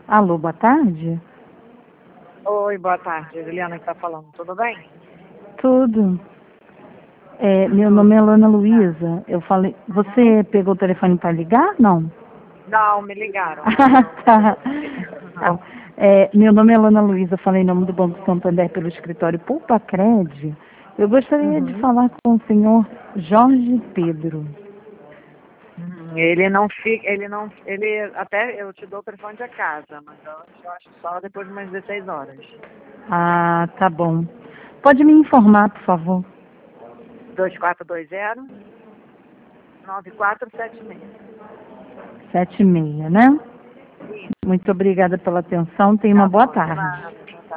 Alô, boa tarde? Oi, boa tarde. Juliana que está falando. Tudo bem? Tudo. Meu nome é Ana Luísa. Eu falei. Você pegou o telefone para ligar? Não? Não, me ligaram. Ah, tá. Tá. Meu nome é Ana Luísa. Falei em nome do Banco Santander pelo escritório Poupa Cred. Eu gostaria de falar com o senhor Jorge Pedro. Ele não fica, ele até eu te dou o telefone de casa, mas eu acho só depois de umas 16 horas. Ah, tá bom. Pode me informar, por favor? 2420-9476. 7h30, né? Muito obrigada pela atenção. Tenha uma Tá boa bom, de tarde. nada.